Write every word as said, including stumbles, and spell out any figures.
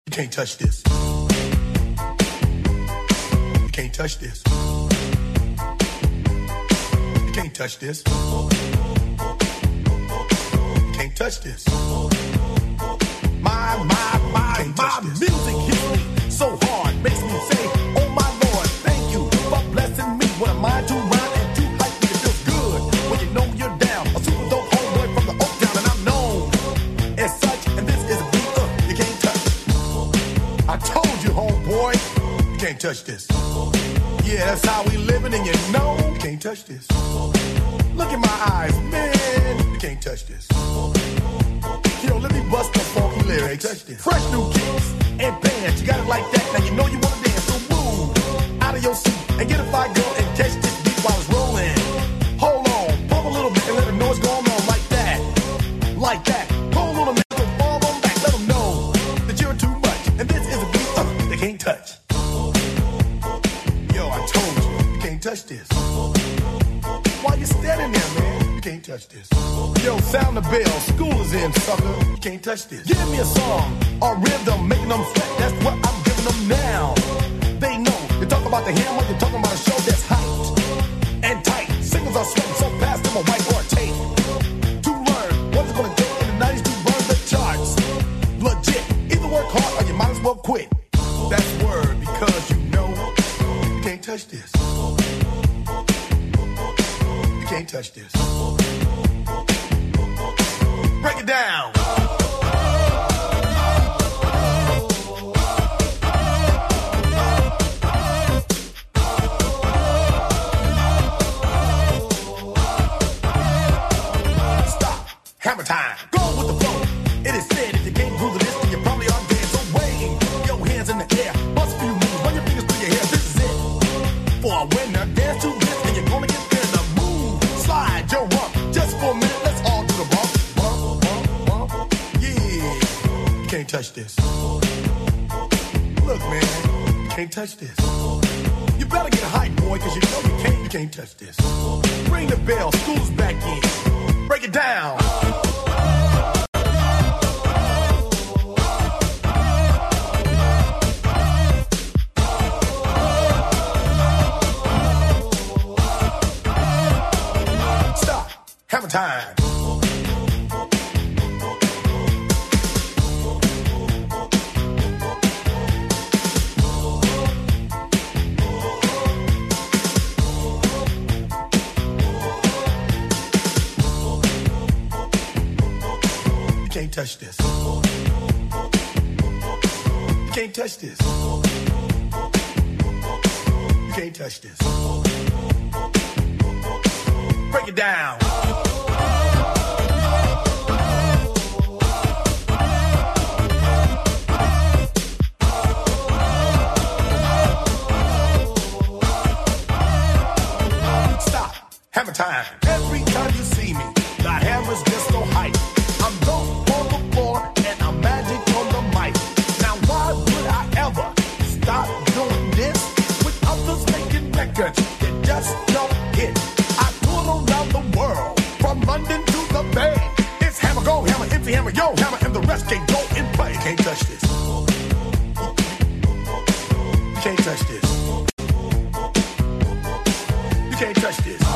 You can't touch this. You can't touch this. You can't touch this. You can't touch this. My, my, my, my music hits me so hard, makes me say, oh my Lord, thank you for blessing me. What am I to rhyme and to hype me? It feels good when you know you're down. A super dope homeboy from the Oak Town, and I'm known as such. And this is a beat uh, you can't touch. I told you, homeboy, you can't touch this. Yeah, that's how we living, and you know you can't touch this. Look in my eyes, man, you can't touch this. Yo, let me bust the funky lyrics. Fresh new kicks and bands. You got it like that. Now you know you want to dance. So move out of your seat and get a fire girl and catch this beat while it's rolling. Hold on, pump a little bit and let them know what's going on like that. Like that. Hold on a minute, so fall on back. Let them know that you're too much. And this is a beat uh, they can't touch. Yo, I told you, you can't touch this. Why you standing there, man? You can't touch this. Yo, sound the bell. School is in, sucker. You can't touch this. Give me a song or rhythm, making them sweat. That's what I'm giving them now. They know. You talk about the hammer, you're talking about a show that's hyped and tight. Singles are sweating so fast, them a white or a tape. To learn what it's gonna take in the nineties to burn the charts. Legit. Either work hard or you might as well quit. That's word because you know you can't touch this. You can't touch this. Break it down. Stop. Hammer time. Go with the flow. It is said if you can't groove the list, then you probably are dead. So wave your hands in the air. Bust a few moves. Run your fingers through your hair. This is it. For a winner, dance to this, and you're gonna get there. The move. Slide your rump. Just for a minute, let's all do the bump. Can't touch this. Look, man, you can't touch this. You better get hype, boy, cause you know you can't, you can't touch this. Ring the bell, school's back in. Break it down. Stop. Hammer time. You can't touch this. You can't touch this. You can't touch this. Break it down. Stop. Hammer time. Every time you see me, the hammer's just so hype. I'm dope on the floor and I'm magic on the mic. Now why would I ever stop doing this with others making records that just don't hit? I tour around the world from London to the Bay. It's hammer, go hammer, empty hammer, yo hammer, and the rest can go in play. You can't touch this. You can't touch this. You can't touch this.